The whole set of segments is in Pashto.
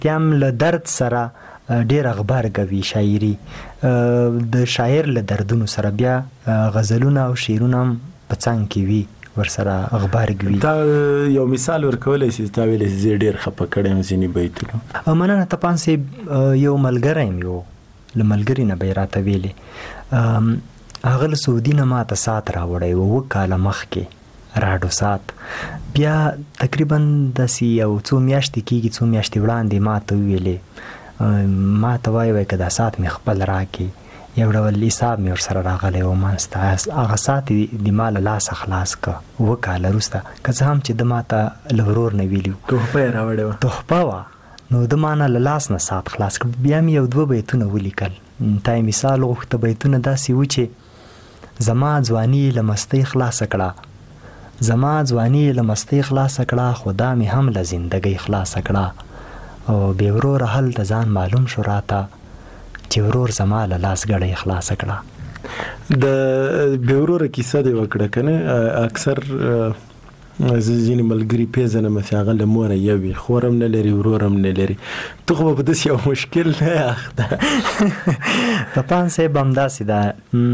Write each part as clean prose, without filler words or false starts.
تیام له درد سره ډیر اخبار کوي شاعري د شاعر له دردونو سره بیا غزلونه او شعرونه په څنګ کې وي ورسره اخبار کوي. دا یو مثال ورکولای شي تا ویلې زه ډیر خپه کړم ځینې بیتونه. مننه طپان صاحب. یو ملګری م یو له ملګري نه به راته ویلې هغه له سعودي نه ماته سات راوړی و 2 کاله مخکې راډو سات. بیا تقریبا داسې یو څو میاشتې کېږي څو میاشتې وړاندې ماته وویلې ما ته وایي که دا سات مې خپل راکړې. یو ډول حساب مې ورسره راغلی و منځته. هغه سات د ما له لاسه خلاص که 2 کاله وروسته که څه هم چې د ما ته له ورور نه ویلي تحفه یې راوړې وه تحفه وه نو د ما نه له لاس نه سات خلاص کړ. بیا مې یو 2 بیتونه ولیکل. تا یې مثال غوښته بیتونه داسې و چې زما ځواني له مستۍ خلاصه کړه زما ځواني له مستۍ خلاصه کړه خو دا مې هم له زندګۍ خلاصه کړه او بې وروره هلته ځان معلوم شو راته چې ورور زما له لاس ګړۍ خلاصه کړه. د بې وروره کیسه دې وکړه که نه. اکثر ځینې ملګري پیژنم چې هغه له موره یو وي خور هم نه لري ورور هم نه لري. ته خو به په داسې یو مشکل نه اخته. طپان صاحب همداسې ده.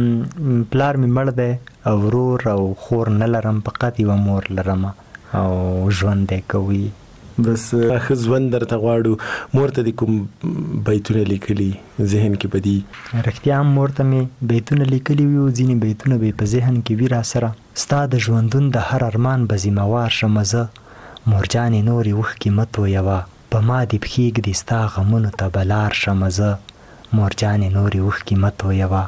پلار مې مړ دی او ورور او خور نه لرم فقط یوه مور لرم او ژوند دی کوي. بس ښه ژوند درته غواړو. مور ته دې کوم بیتونه لیکلي ذهن کې به دي؟ رښتیا هم مور ته مې بیتونه لیکلي وي او ځینې بیتونه به په ذهن کې وي را سره. ستا د ژوندون د هر ارمان به ذمهوار شمه زه مورجانې نورې اوښکې مه تویوه په ما دې پښېږدي ستا غمونو ته به لار شمه زه مورجانې نورې اوښکې مه تویوه.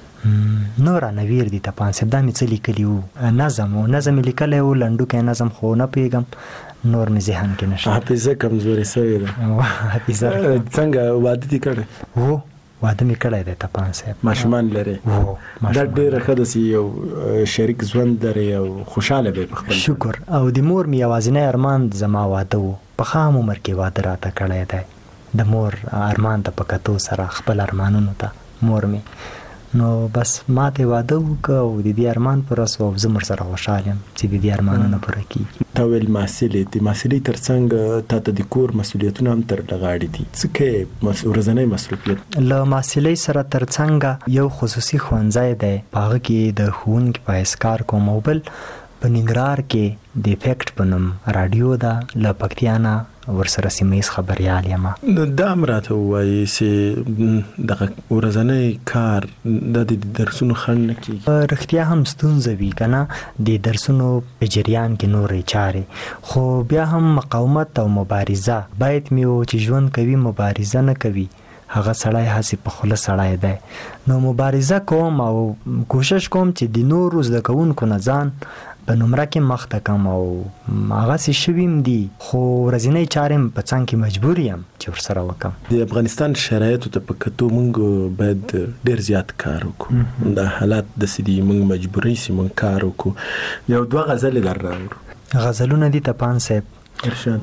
نور رانه ویر دي طپان صاحب. دا مې څه لیکلي وو نظم یې لیکلی وو لنډوکی نظم خو نه پوهېږم نور مې ذهن کې نشته. حافظه کمزورې سوې ده. حافظه څنګه واده دې کړی؟ هو واده مې کړی دی طپان صاحب. ماشومان لرې؟ هو دا ډېره ښه ده چې یو شریک ژوند لرې او خوشحاله به په خپل. شکر. او د مور مې یوازینی ارمان زما واده و. په خام عمر کې واده راته کړی دی. د مور ارمان ته په کتو سره خپل ارمانونو ته مور مې نو بس ما ته واده وکړه او د دې ارمان پوره شو او زه ورسره خوشحال یم چې د دې ارمانونه پوره کېږي. تا ویل محصلې د محصلۍ تر څنګ تا ته د کور مسؤلیتونه هم تر غاړې دي. څه کوې ورځنی مصروفیت؟ له محصلۍ سره تر څنګ یو خصوصي ښوونځی دی په هغه کې د ښوونکي په حیث کار کوم او بل په ننګرهار کې د افیکټ په نوم راډیو ده له پکتیا نه ورسره سیمه ییز خبریال یم. دا هم راته ووایي چې دغه ورځنی کار دا د درسونو خنډ نه کېږي؟ رښتیا هم ستونزه وي که نه د درسونو په جریان کې نورې چارې خو بیا هم مقاومت او مبارزه باید مې و چې ژوند کوي مبارزه نه کوي هغه سړی هسې په خوله سړی دی. نو مبارزه کوم او کوشش کوم چې د نورو زده کوونکو نه ځان په نمره کې مخته کم او هغسې شویم دي خو ورځنۍ چارې په څنګ کې مجبور یم چې ورسره وکړم. د افغانستان شرایطو ته په کتو موږ باید ډېر زیات کار وکړو. دا حالات داسې دي موږ مجبوري سي موږ کار وکړو. یو 2 غزلې در راوړو. غزلونه دي طپان صاحب. ارشاد.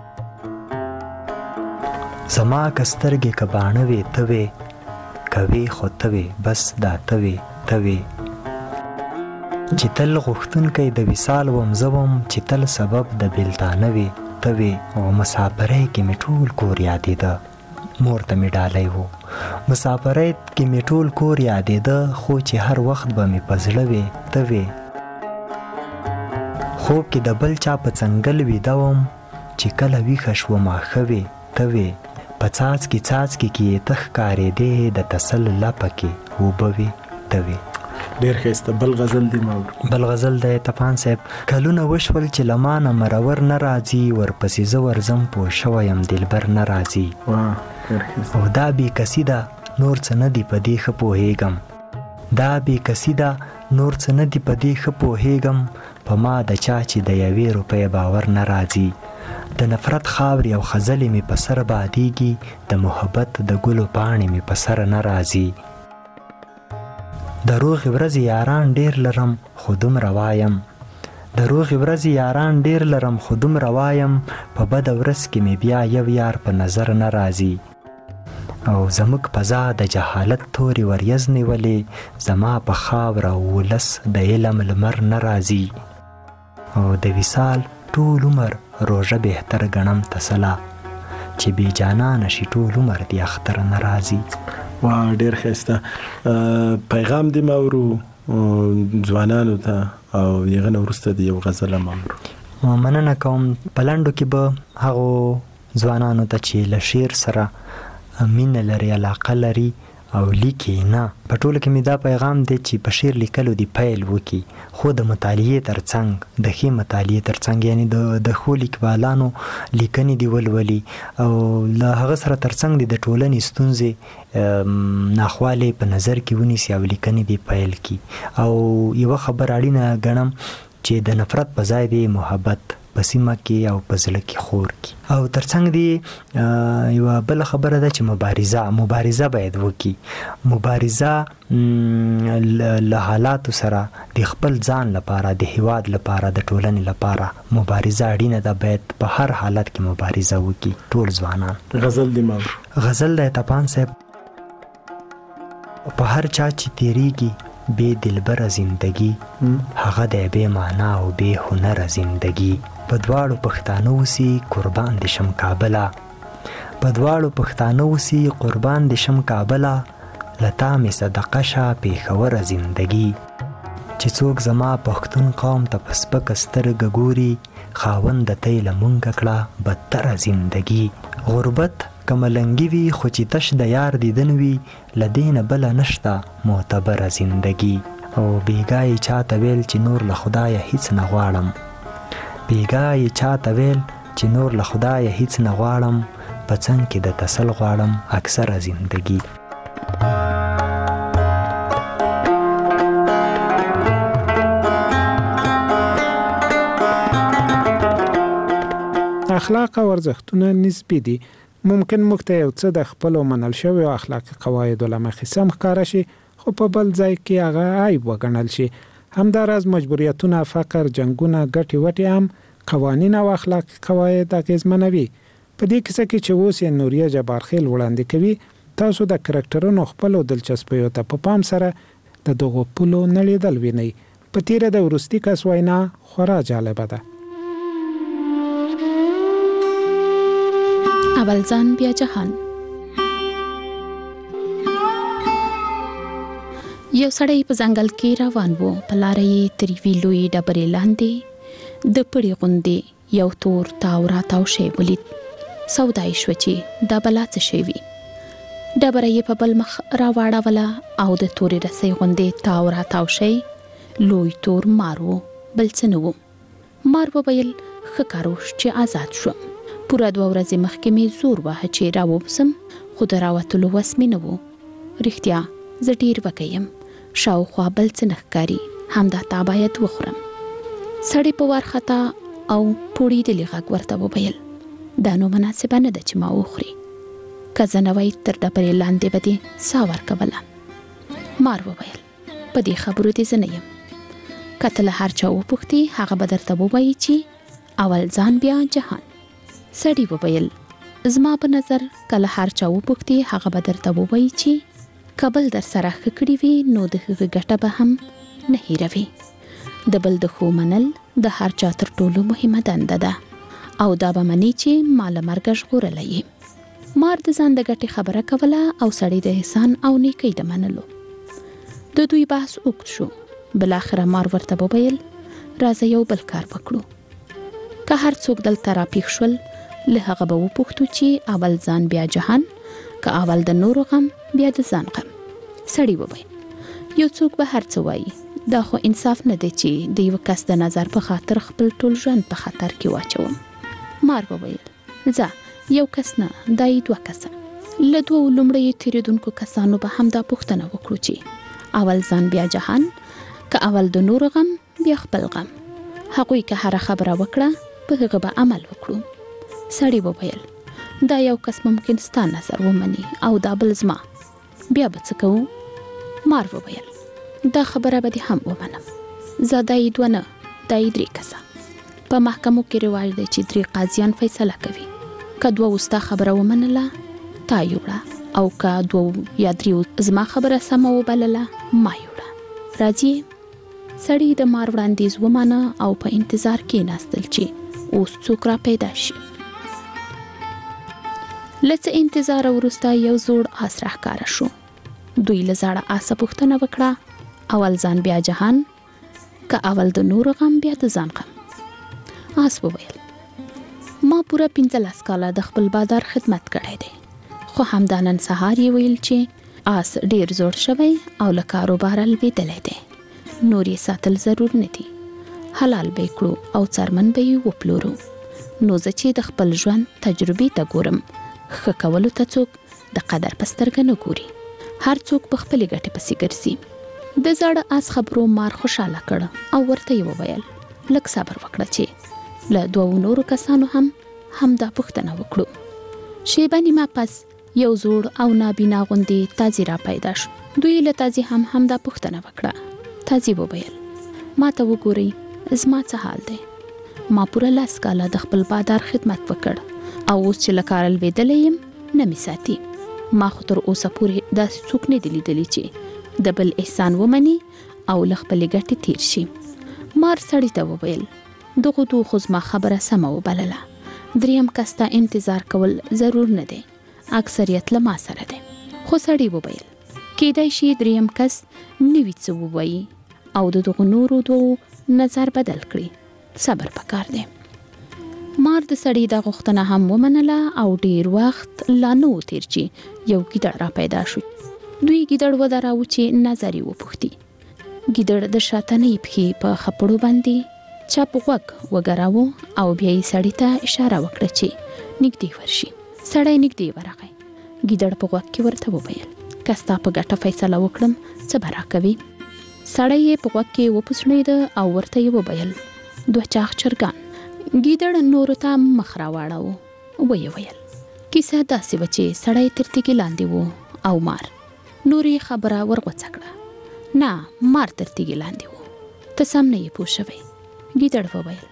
زما که سترګې که باڼه وې ته وې کوې خو ته وې بس دا ته وې ته وې چې تل غوښتونکی د وصال وم زه وم چې تل سبب د بېلتانه وې ته وې او مسافرۍ کې مې ټول کور یادېده مور ته مې ډالی و مسافرۍ کې مې ټول کور یادېده خو چې هر وخت به مې په زړه وې ته وې خوب کې د بل چا په څنګل ویده وم چې کله ویښه شومه ښه وې ته وې په څاڅکي کې یې ته ښکارېدې د تسل لپه کې اوبه وې ته وې. ډېر ښایسته. بل غزل دی ما بل غزل دی طپان صاحب. کلونه وشول چې له ما نه مرور نه راځي ورپسې زه ورځم پوه شوی یم دلبر نه راځي او دا بې کسي ده نور څه نه دي په دې ښه پوهېږم دا بې کسي ده نور څه نه دي په دې ښه پوهېږم په ما د چا چې د 1 روپۍ باور نه راځي د نفرت خاورې او خزلې مې په سر بادېږي د محبت د ګلو پاڼې مې په سر نه راځي د روغې ورځې یاران ډېر لرم خو دومره وایم د روغې ورځې یاران ډېر لرم خو دومره وایم په بده ورځ کې مې بیا یو یار په نظر نه راځي او زموږ فضا د جهالت تورې وریځ نیولې زما په خاوره او ولس د علم لمر نه راځي او د وصال ټول عمر روژه بهتر ګڼم تسلا چې بې جانانه شي ټول عمر دې اختر نه راځي. وا ډېر ښایسته پیغام دې ماورو ځوانانو ته او یغه نه وروسته د یو غزل ماورو. مننه کوم. په لنډو کې به هغو ځوانانو ته چې له شعر سره مینه لري، علاقه لري او لیکي نه، په ټوله کې مې دا پیغام دی چې په شعر لیکلو دی پیل وکي، خو د مطالعې ترڅنګ، د ښې مطالعې ترڅنګ، یعنی د ښو لیکوالانو لیکنې دی ولولي او له هغه سره ترڅنګ دی د ټولنې ستونزې ناخوالې په نظر کې ونیسي او لیکنې دی پیل کی. او یوه خبر اړینه ګڼم چې د نفرت په ځای دی محبت په سیمه کې او په زړه کې خور کی. او ترڅنګ دی یوه بل خبره ده چې مبارزه باید وکي. مبارزه له حالاتو سره د خپل ځان لپاره، د هیواد لپاره، د ټولنې لپاره مبارزه اړینه ده. باید په هر حالت کې مبارزه وکي ټول ځوانان. غزل دی ماورو. غزل د طپان صاحب. په هر چا چې تیریږي بے دلبر زندگی، هغه د بے معنا او بے هنر زندگی. په دواړو پښتانه وسی قربان د شم کابله، په دواړو پښتانه وسی قربان د شم کابله، لتا می صدقه شه پیښور زندگی. چې څوک زما پښتون قوم ته پسپک سترګه ګوري، خاوند د تیله مونږ کړه بدتر زندگی. غربت کملنګي وي خو چې تش د یار دیدن وي، لدین بل نشته معتبر زندگی. او بیګای چاته ویل چې نور له خدای هیڅ نه غواړم، بیګای چاته ویل چې نور له خدای هیڅ نه غواړم، په څنګ کې د تسل غواړم اکثر زندگی. اخلاق او ارزښتونه نسبي دي. ممکن موږ ته یو څه د خپلو منل شویو اخلاقي قواعدو له مخې سم ښکاره شي، خو په بل ځای کې هغه عیب وګڼل شي. همداراز مجبوریتونه، فقر، جنګونه، ګټې وټې هم قوانین او اخلاقي قواعد اغېزمنوي. په دې کیسه کې چې اوس یې نوریه جبارخیل وړاندې کوي، تاسو د کرکټرونو خپلو دلچسپیو ته په پام سره د دغو پولو نړېدل وینئ. په تیره د وروستي کس وینا خورا جالبه ده. اول ځان بیا جهان. یو سړی په ځنګل کې روان و، په لاره یې تر یوې لویې ډبرې لاندې د پړي غوندې یو تور تاو راتاو شی ولید. سودا یې شوه چې دا بلا څه شی وي. ډبره یې په بل مخ راواړوله او د تورې رسۍ غوندې تاو راتاو شی لوی تور مار و، بل څه نه و. مار وویل ښه کار وشو چې آزاد شوم. پوره 2 ورځې مخکې مې زور واهه چې راووسم، خو د راوتلو وس مې نه و. رښتیا زه ډېر وږی یم، شاوخوا بل څه نه ښکاري، همدا تا باید وخورم. سړی په وارخطا او پوړېدلي غږ ورته وویل دا نو مناسبه نه ده چې ما وخوري، که زه نه وای تر ډبرې لاندې به دې ساه ورکوله. مار وویل په دې خبرو دې زه نه یم، که ته له هر چا وپوښتې هغه به درته ووایي چې اول ځان بیا جهان. سړی وویل زما په نظر کله هر چا وپوښتې هغه به درته ووایي چې کابل در سره ښه کړي وي نو د هغه ګټه به هم نه هیروي. د بل د ښو منل د هر چا تر ټولو مهمه دنده ده، او دا به مني چې ما له مرګه ژغورلی یې. مار د ځان د ګټې خبره کوله او سړی د احسان او نیکۍ د منلو. د دوی بحث اوږد شو. بالاخره مار ورته وویل راځه یو بل کار وکړو. که هر څوک دلته راپیښ شول له هغه به وپوښتو چې اول ځان بیا جهان، که اول د نورو غم بیا د ځان غم. سړی وویل یو څوک به هر څه وایي، دا خو انصاف نه دی چې د یو کس د نظر په خاطر خپل ټول ژوند په خطر کې واچوم. مار وویل ځه یو کس نه، دا 2 کسه. له 2 لومړی تیریدونکو کسانو به همدا پوښتنه وکړو چې اول ځان بیا جهان، که اول د نورو غم بیا خپل غم. هغوی که هر خبره وکړه په هغه به عمل وکړو. سړی وویل دا یو کس ممکن ستا نظر ومني او دا بل زما، بیا به څه کوو؟ مار وویل دا خبره به دې هم ومنم، زه دا 2 نه، دا 3 کسه. په محکمو کې رواج دی چې 3 قاضیان فیصله کوي. که 2 ستا خبره ومنله تا یوړه، او که 2 یا 3 زما خبره سمه وبلله ما یوړه. راځي. سړی د مار وړاندیز ومانه او په انتظار کې ناستل چې اوس څوک را پیدا شي. لڅ انتظار وروسته یو زوړ آس راښکاره شو. دوی له زاړه آسه پوښتنه وکړه، اول ځان بیا جهان، که اول د نور غم بیا د ځان غم. آس وویل ما پوره 15 کاله د خپل بادار خدمت کړی دی، خو همدا نن سهار یې ویل چې آس ډیر زوړ شوی او له کاروباره لوېدلی دی، نور یې ساتل ضرور نه دي، حلال به یې کړو او څرمن به یې وپلورو. نو زه چې د خپل ژوند تجربې ته ګورم، ښه کولو ته څوک د قدر په سترګه نه ګوري، هر څوک په خپلې ګټې پسې ګرځي. د زاړه آس خبرو مار خوشاله کړ او ورته یې وویل لږ صبر وکړه چې له 2 نورو کسانو هم همدا پوښتنه وکړو. شیبه نیمه پس یو زوړ او نابینا غوندې تازي را پیدا شو. دوی له تازي هم همدا پوښتنه وکړه. تازي وویل ما ته وګورئ، زما څه حال دی، ما پوره 10 کاله د خپل بادار خدمت وکړ او اوس چې له کاره لوېدلی یم نه مې ساتي. ما خو تر اوسه پورې داسې څوک نه دي لیدلي چې د بل احسان ومني او له خپلې ګټې تیر شي. مار سړي ته وویل دغو 2 خو زما خبره سمه وبلله، 3م کس ته انتظار کول ضرور نه دی، اکثریت له ما سره دی. خو سړي وویل کیدای شي 3م کس نوي څه ووایي او د دغو نورو 2 نظر بدل کړي، صبر پکار دی. مار د سړي دا غوښتنه هم ومنله او ډیر وخت لا نه و تیر چې یو ګیدړ را پیدا شو. دوی ګیدړ ودراوه چې نظر یې وپوښتي. ګیدړ د شاتنۍ پښې په خپړو باندې چپ غوږ وګراوه او بیا یې سړي ته اشاره وکړه چې نږدې ورشي. سړی نږدې ورغی. ګیدړ په غوږ کې ورته وویل که ستا په ګټه فیصله وکړم څه به راکوي؟ سړی یې په غوږ کې وپوښتنېده او ورته یې وویل 2 چاغ چرګان. ګیدړ نورو ته مخ راواړاوه. ویې ویل کیسه داسې وه چې سړی تر تیږې لاندې و او مار. نورې خبره ورغوڅه کړه. نه مار تر تیږې لاندې و، ته سم نه یې پوه شوی. ګیدړ وویل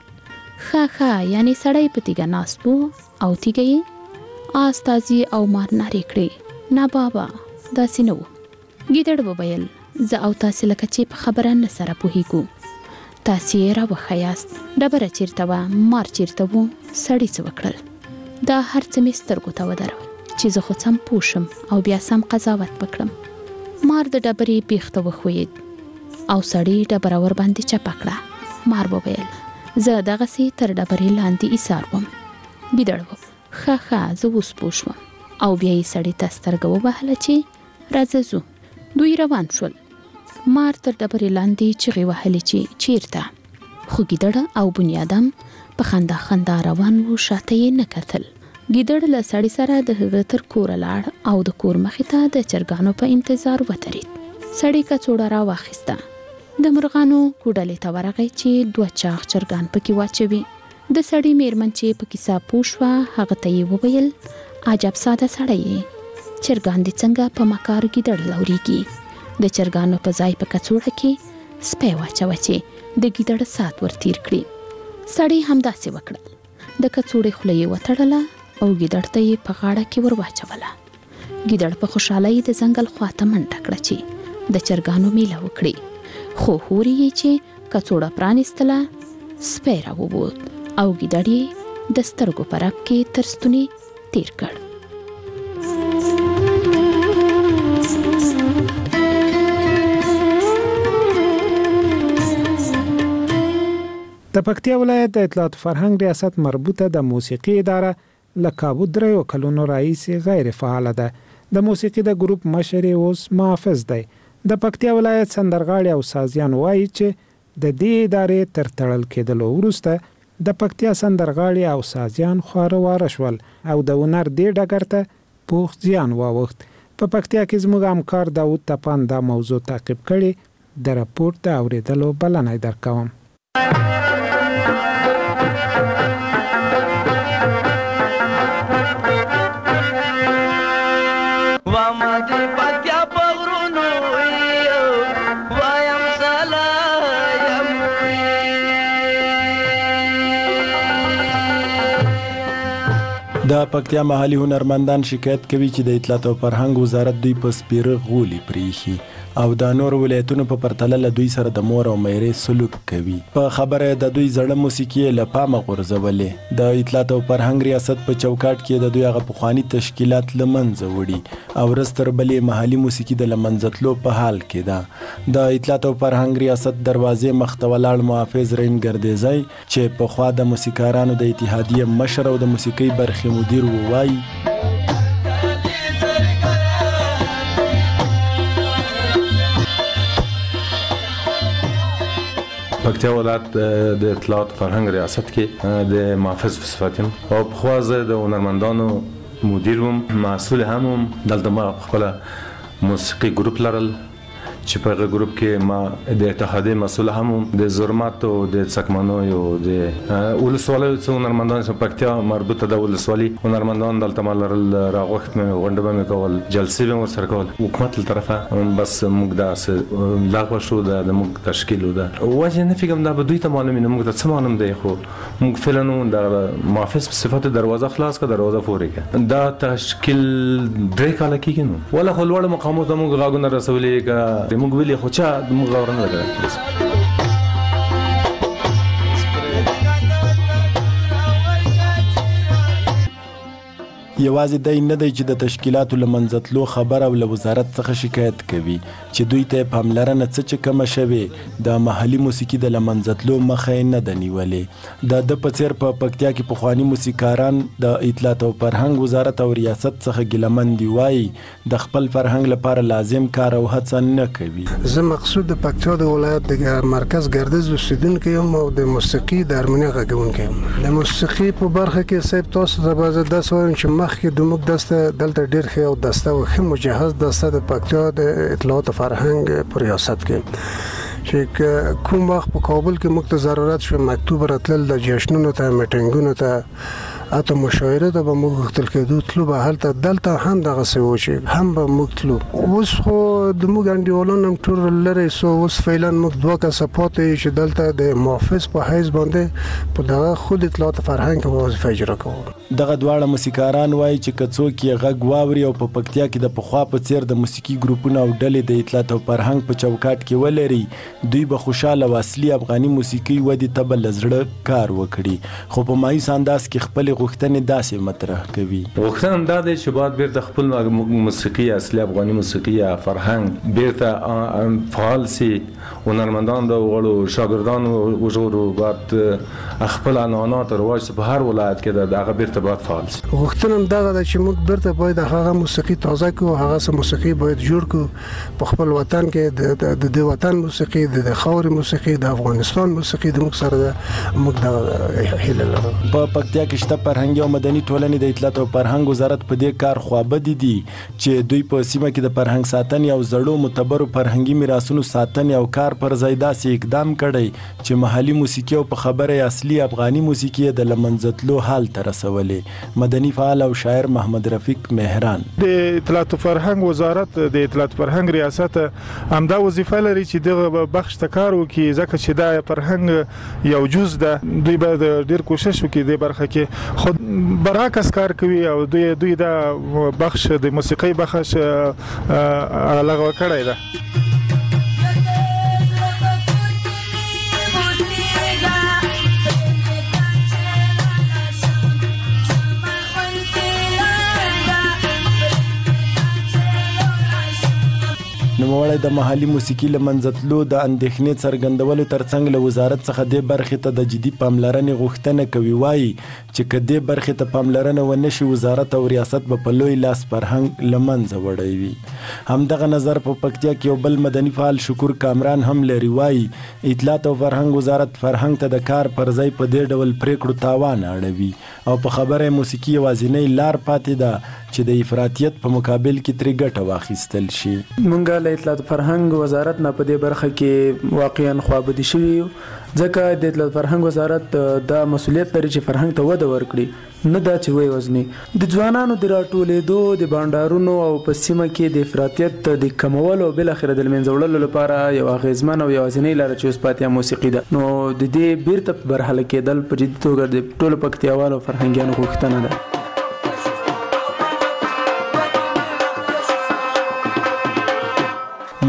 ښه یعنې سړی په تیږه ناست و او تیږه یې آس تازي او مار نارې کړې. نه بابا داسې نه و. ګیدړ وویل زه او تاسې لکه چې په خبره نه سره پوهېږو، تاسې یې راوښیاست. ډبره چیرته وه، مار چیرته و، سړي څه وکړل؟ دا هر څه مې سترګو ته ودرول چې زه خو سم پوه شم او بیا سم قضاوت وکړم. مار د ډبرې بیخ ته وښویېد او سړي ډبره ور باندې چپه کړه. مار وویل زه دغسې تر ډبرې لاندې ایسار وم. ګیدړ وویل ښه زه اوس پوه شوم او بیا یې سړي ته سترګه ووهله چې راځه ځو. دوی روان شول. مار تر ډبرې لاندې چغې وهلې چې چیرته، خو ګیدړ او بنیادم په خندا روان وو، شاته یې نه کتل. ګیدړ له سړي سره د هغه تر کوره لاړ او د کور مخې ته د چرګانو په انتظار ودرېد. سړي کڅوړه را واخیسته، د مرغانو کوډلې ته ورغی چې 2 چاغ چرګان پکې واچوي. د سړي میرمن چې په کیسه پوه شوه هغه ته یې وویل عجب ساده سړی یې، چرګان دې څنګه په مکار ګیدړ لورېږي. د چرګانو په ځای په کڅوړه کې سپی واچوه چې د ګیدړ سات ور تیر کړي. سړي همداسې وکړل. د کڅوړې خوله یې وتړله او ګیدړ ته یې په غاړه کې ور واچوله. ګیدړ په خوشحالۍ د ځنګل خواته منډه کړه چې د چرګانو میله وکړي. خو هورې یې چې کڅوړه پرانیستله، سپی راووت او ګیدړ یې د سترګو په رپ کې تر ستوني تیر کړ. د پکتیا ولایت د اطلاعات فرهنګ ریاست مربوطه د موسیقي اداره له کابو 3 کلونو راهیسې غیر فعاله ده. د موسیقي د ګروپ مشر اوس محافظ دی. د پکتیا ولایت سندرغاړي او سازیان وایي چې د دې ادارې تر تړل کېدلو وروسته د پکتیا سندرغاړي او سازیان خواره شول او د هنر دې ډګر ته پوخ زیان واوښت. په پکتیا کې زموږ همکار داود تپان دا موضوع تعقیب کړي. د راپور د اوریدلو بلنه درکوم. د پکتیا محلي هنرمندان شکایت کوي چې د اطلاعات او فرهنګ وزارت دوی په سپیره غولي پریخي او د نور ولایتونو په پرتله له دوی سره د مور او میرې سلوک کوي. په خبره د دوی زړه موسیقي له پامه غورځولې. د اطلاعات او فرهنګ ریاست په چوکاټ کې د دوی هغه پخواني تشکیلات له منځه وړي او ورځ تر بلې محلي موسیقي د له منځه تلو په حال کې ده. د اطلاعات او فرهنګ ریاست دروازې مخ ته ولاړ محافظ رحیم ګردیزی چې پخوا د موسیقارانو د اتحادیې مشر او د موسیقي برخې مدیر ووایي پکتیا ولایت د اطلاعات فرهنګ ریاست کې د محافظ په صفت یم او پخوا زه د هنرمندانو مدیر وم، مسؤل هم وم. دلته ما خپل موسیقي ګروپ لرل چې په هغه ګروپ کې ما د اتحادیې مسؤل هم وم. د زرمت او د څکمنیو د ولسوالیو څخه هنرمندان چې پکتیا مربوطه د ولسوالي هنرمندان دلته ما لرل. راغوښت مې غونډه به مې کول، جلسې به مې ورسره کول. حکومت له طرفه بس موږ داسې لغوه شو د موږ تشکیل و ده وجه نه فکرم دا به دوی ته معلوم نه موږ ته څه معلوم دی خو موږ فعلا د محافظ په صفت دروازه خلاص کړه، دروازه فورې کړه. دا تشکیل 3 کاله کېږي نو ولا خو لوړ مقامو ته موږ غاګونه رسولې که موږ ویلې خو چا موږ غوړنه لګره. یوازې دی نه دی چې د تشکیلاتو له منځه تلو خبر او له وزارت څخه شکایت کوي چې دوی ته پاملرنه څه چې کمه شوې د محلي موسیقي د له منځه تلو مخه یې نه ده نیولې. د په څېر په پکتیا کې پخواني موسیقاران د اطلاعات او فرهنګ وزارت او ریاست څخه ګیلمن دي، وایي د خپل فرهنګ لپاره لازم کار او هڅه نه کوي. زه مقصود د پکتیا د ولایت د مرکز ګردیز اوسیدونکی یم او د موسیقي د هارموني غږونکی یم. د موسیقي په برخه کې صاحب تاسو ته به زه داسې وایم چې مخکې د موږ دسته دلته ډېر ښه او دسته او ښه مجهز دسته د پکتیا د اطلاعات فرهنګ په ریاست کې چې کوم وخت په کابل کې موږ ته ضرورت شو مکتوب راتلل د جشنونو ته میټینګونو ته حتی مشاعره ته به موږ غوښتل کېدو تلو به هلته دلته هم دغسې و چې هم به موږ تلو. اوس خو د موږ انډیوالان هم ټول لرې سو اوس فعلا موږ 2 کسه پاتې یو چې دلته د محافظ په حیث باندې په دغه خود اطلاعات فرهنګ کې وظیفه اجرا کوو. دغه دواړه موسیقاران وایي چې که څوک یې غږ واوري او په پکتیا کې د پخوا په څېر د موسیقي ګروپونه او ډلې د اطلاعات او فرهنګ په چوکاټ کې ولري دوی به خوشحاله او اصلي افغاني موسیقي ودې ته به له زړه کار وکړي. خو په مایوس انداز کې خپلې غوښتنې داسې مطرح کوي. غوښتنه دا دی چې باید بیرته خپل موسیقي اصلي افغاني موسیقي یا فرهنګ بیرته فعال سي. هنرمندان د وړو شاګردانو وژغورو باید خپل عنعنات رواج په هر ولایت کې د هغه بیرته باید فعال سي. غوښتنه هم دغه ده چې موږ بیرته باید هغه موسیقي تازه کړو، هغه موسیقي باید جوړ کړو په خپل وطن کې د دې وطن موسیقي د خاورې موسیقي د افغانستان موسیقي د موږ سره ده. موږ د هیله لرو. په پکتیا کې شته فرهنګي او مدني ټولنې د اطلاعات او فرهنګ وزارت په دې کار خوابدي دي چې دوی په سیمه کې د فرهنګ ساتنې او زړو معتبرو فرهنګي میراثونو ساتنې او کار پر ځای داسې اقدام کړی چې محلي موسیقي او په خبره اصلي افغاني موسیقي د له منځه تلو حال ته رسولې. مدني فعال او شاعر محمد رفیق مهران د اطلاعات فرهنګ وزارت د اطلاعات فرهنګ ریاست همدا وظیفه لري چې دغه بخش ته کار وکړي ځکه چې دا فرهنګ یو جز ده. دوی به ډیر کوشش وکړي د برخه کې خود برعکس کار کوي او دوی دا بخش د موسیقي بخش لغوه کړی ده. نوموړی د محلي موسیقي له منځه تلو د اندېښنې څرګندولو ترڅنګ له وزارت څخه دې برخې ته د جدي پاملرنې غوښتنه کوي. وایي چې که دې برخې ته پاملرنه ونه شي وزارت او ریاست به په لوی لاس فرهنګ له منځه وړی. همدغه نظر په پکتیا کې یو بل مدني فعال شکور کامران هم لري. وایي اطلاعات او فرهنګ وزارت فرهنګ ته د کار پر ځای په دې ډول پریکړو تاوان اړوي او په خبره موسیقي یوازینۍ لار پاتې ده چې د افراطیت په مقابل کې ترې ګټه واخیستل شي. مونږ له اطلاعات فرهنګ وزارت نه په دې برخه کې واقعا خوابدي شوي ځکه د اطلاعات فرهنګ وزارت دا مسؤلیت لري چې فرهنګ ته وده ورکړي نه دا چې وای وزني د ځوانانو د راټولېدو د بانډارونو او په سیمه کې د افراطیت د کمولو او بل اخر د منځه وړلو لپاره یو اغیزمن او یوازینۍ لار چې اوس پاتې موسیقي ده. نو د دې بیرته برحل کېدل په جدي توګه د ټولو پکتیاوالو فرهنګیانو غوښتنه ده.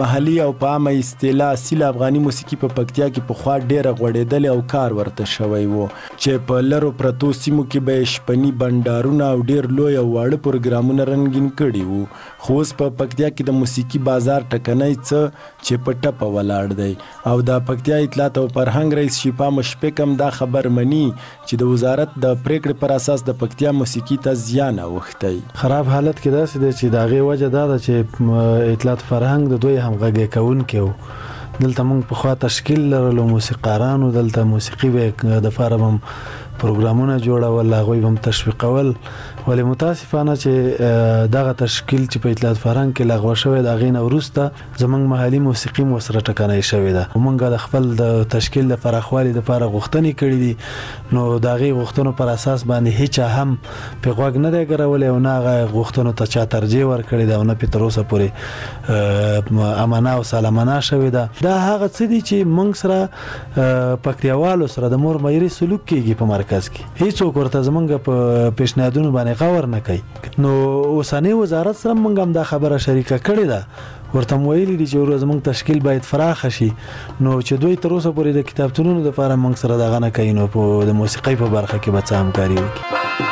محلي او په عامه اصطلاح اصیل افغاني موسیقي په پکتیا کې پخوا ډېره غوړېدلې او کار ورته شوی و چې په لرو پرتو سیمو کې به شپني بنډارونه او ډېر لوی او واړه پروګرامونه رنګین کړي وو. خو اوس په پکتیا کې د موسیقي بازار ټکنی څه چې په ټپه ولاړ دی او د پکتیا اطلاعات او فرهنګ رئیس شفا مشفق هم دا خبر مني چې د وزارت د پریکړې پر اساس د پکتیا موسیقي ته زیان اوښتی. خراب حالت کې داسې دی چې د هغې وجه دا ده چې اطلاعات فرهنګ د دوی همغږي کوونکی و. دلته موږ پخوا تشکیل لرلو موسیقارانو، دلته موسیقي به د فارم هم پروګرامونه جوړول، هغوی به هم تشویقول، ولې متاسفانه چې دغه تشکیل چې په اطلاعات فرهنګ کې لغوه شوی د هغې نه وروسته زموږ محلي موسیقي هم ورسره ټکنۍ شوې ده. موږ د خپل د تشکیل د پراخوالي دپاره غوښتنې کړي دي، نو د هغې غوښتنو پر اساس باندې هیچا هم پرې غوږ نه دی ګرولی او نه هغه غوښتنو ته چا ترجیح ورکړې ده او نه پرې تر اوسه پورې امانه او سالمانه شوې ده. دا هغه څه دي چې موږ سره پکتیاوالو سره د مور میرې سلوک کېږي په مرکز کې، هیڅوک ورته زموږ په پیشنهادونو باندې غور نه کوي. نو اوسنی وزارت سره موږ هم دا خبره شریکه کړې ده، ورته ویلي دي چې زموږ تشکیل باید فراخ شي، نو چې دوی تر اوسه پورې د کتابتونونو لپاره موږ سره دغه نه کوي، نو د موسیقۍ په برخه کې به څه همکاري وکړي.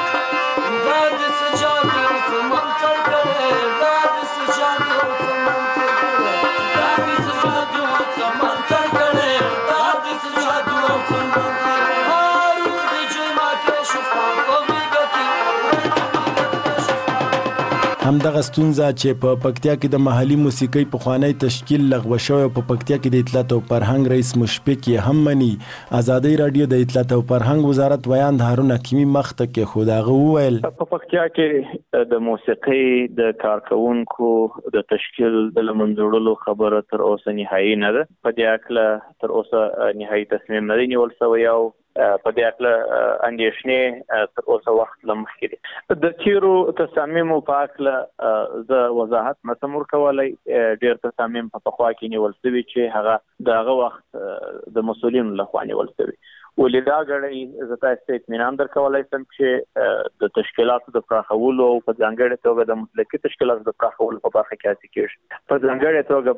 همدغه ستونزه چې په پکتیا کې د محلي موسیقۍ پخوانی تشکیل لغوه شوی په پکتیا کې د اطلاعات او فرهنګ رئیس مشفق یې هم مني. ازادي رادیو د اطلاعات او فرهنګ وزارت ویاند هارون حکیمي مخته کې خو هغه وویل په پکتیا کې د موسیقۍ د کارکونکو د تشکیل د لمنځوړلو خبره تر اوسه نهایي نه ده. په دې اړه تر اوسه نهایي تصمیم نه دی نیول شوی او په دې اړه اندېښنې تر اوسه وخت لمخکې دي. د تیرو تصامیمو په اړه زه وضاحت نشم ورکولی. ډېر تصامیم په پخوا کې نیول شوي چې هغه د هغه وخت د مسؤلینو لخوا نیول شوي، ولې دا ګړی زه تاسو ته اطمینان درکولی شم چې د تشکیلاتو د پراخولو او په ځانګړې توګه د مسلکي تشکیلاتو د پراخولو په برخه کې هڅې کېږي. په ځانګړې توګه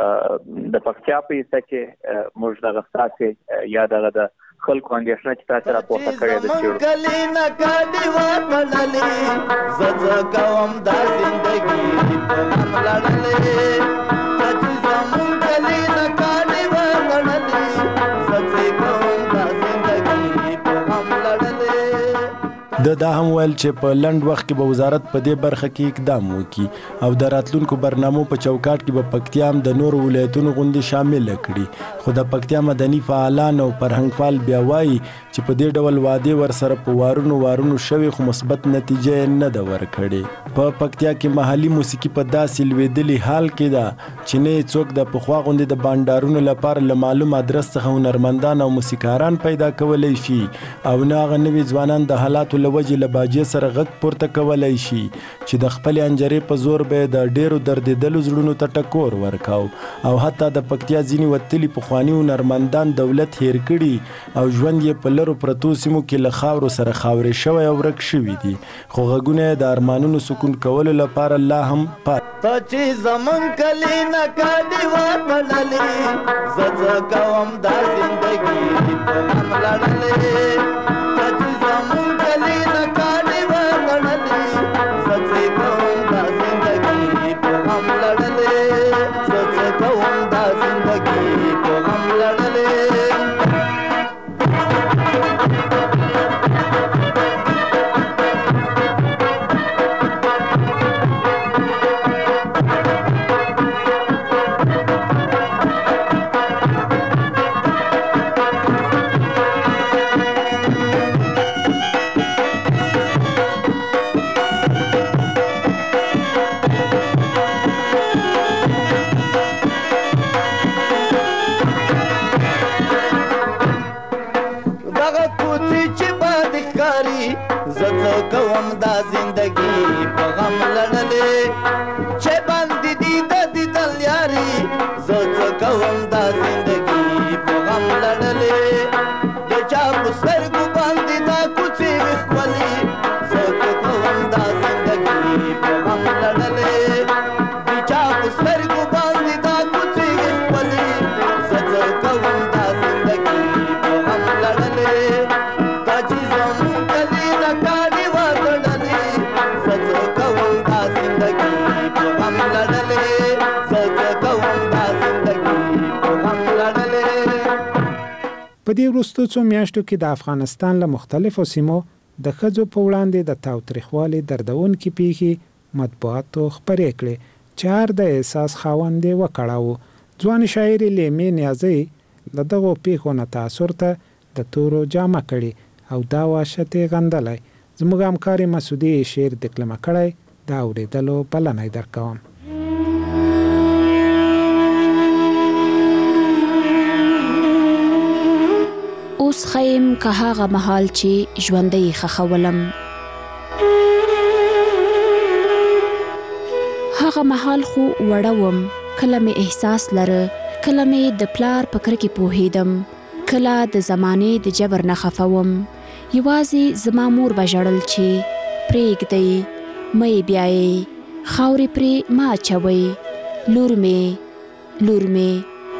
به د پکتیا په حصه کې موږ دغه ستاسې یا دغه د خلکو اندېښنه چې تاسو راپورته کړې ده چې کلی نه کاډي وړلې زړه کوم د زندګي په لړلې چې زمون کلی نه کاډي وړلې زړه کوم د زندګي په لړلې. دا هم ویل چې په لنډ وخت کې به وزارت په دې برخه کې اقدام وکړي او د راتلونکو برنامو په چوکاټ کې به پکتیا هم د نورو ولایتونو غوندې شامل کړي. خو د پکتیا مدني فعالان او فرهنګپال بیا وایي چې په دې ډول وعدې ورسره په وارونو شوي خو مثبت نتیجه نه ده ورکړې. په پکتیا کې محلي موسیقي په داسې لوېدلي حال کې ده چې نه څوک د پخوا غوندې د بانډارونو لپاره له معلوم ادرس څخه هنرمندان او موسیقاران پیدا کولی شي او نه هغه نوي ځوانان د حالاتو له وجې له باجې سره غږ پورته کولی شي چې د خپلې انجرې په زور به د ډېرو دردېدلو زړونو ته ټکور ورکاو او حتی د پکتیا ځینې وتلي پخواني هنرمندان دولت هیر کړي او ژوند یې په لرو پرتو سیمو کې له خاورو سره خاورې شوی او ورک شوي دي. خو غږونه یې د ارمانونو سکون کولو لپاره لا هم ته چې زمون کلی نه کاډي وړلې زړه کوم د زندګي په لړلې چې زمون کلی نه کاډي وړلې زړه کوم د زندګي په لړلې زړه کوم د زندګي په لړلې. کوم دا زندگی په غم لړلې چې باندې دي د دیدل یاري زه کوم دا زندگی په غم لړلې د چا په سترګو باندې دا کوڅې وښکلې زه کوم دا زندگی په غم لړلې د چا په سترګو باندې دا په غم لړلې زه څه کوم دا زندګي په غم لړلې. په دې وروستو څو میاشتو کې د افغانستان له مختلفو سیمو د ښځو په وړاندې د تاوتریخوالي دردونکې پیښې مطبوعاتو خپرې کړې چې هر د احساس خاوند یې وکړاوه. ځوانې شاعرې لیمې نیازۍ له دغو پیښو نه تاثر ته د تورو جامه کړي او دا وحشت یې غندلی. زموږ همکارې مسعودي شعر دکلمه کړی، دا اورېدلو بلنه یې درکوم. اوس خیم که هغه محال چې ژوندۍ خخولم، هغه محال خو وړوم، کله مې احساس لره، کله مې د پلار په کرکې پوهېدم، کله د زمانې د جبر نه خفوم. یوازې زما مور به ژړل چې پرېږدئ مه یې بیایئ، خاورې پرې مه اچوئ، لور مې لور مې.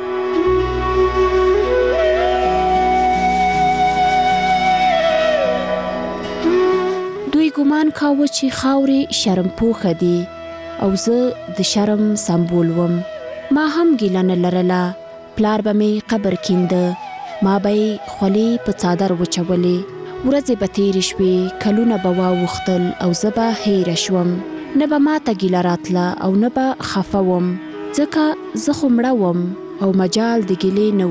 دوی ګمان کاوه چې خاورې شرم پوښه دي او زه د شرم سمبول وم. ما هم ګیله نه لرله، پلار به مې قبر کینده، ما به یې خولې په څادر وچولې. ورځې به تېرې شوې، کلونه به واوښتل او زه به هیره شوم. نه به ما ته ګیله راتله او نه به خفه وم، ځکه زه خو مړه وم او مجال د ګیلې نه و.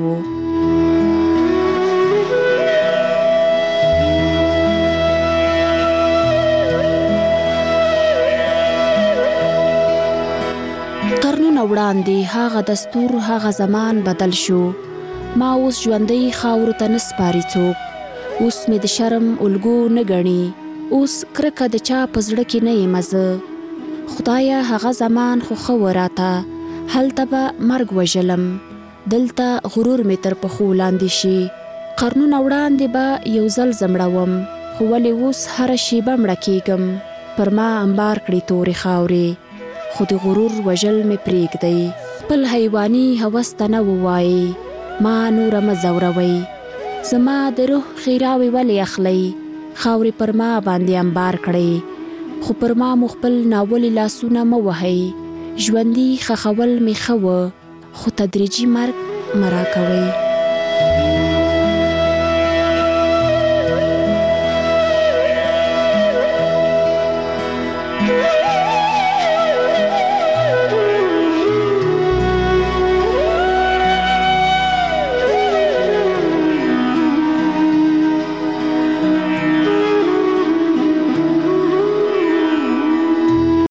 قرنونه وړاندې هغه دستور هغه زمان بدل شو. ما اوس ژوندۍ خاورو ته نه سپاري څوک، اوس مې د شرم الګو نه ګڼي، اوس کرکه د چا په زړه کې نه یم زه. خدایه هغه زمان خو ښه و راته، هلته به مرګ وژلم، دلته غرور مې تر پښو لاندې شي. قرنونه وړاندې به یو ځل زه مړه وم، خو ولې اوس هره شیبه مړه کېږم. پر ما انبار کړي تورې خاورې، خو د غرور وژل مې پرېږدئ. خپل حیواني هوس ته نه ووایئ ما نوره مه ځوروئ. زما د روح خیراوې ولې اخلئ، خاورې پر ما باندې انبار کړئ، خو پر ما مو خپل ناولې لاسونه مه وهئ. ژوندي خخول مې ښه و، خو تدریجي مرګ مه راکوئ.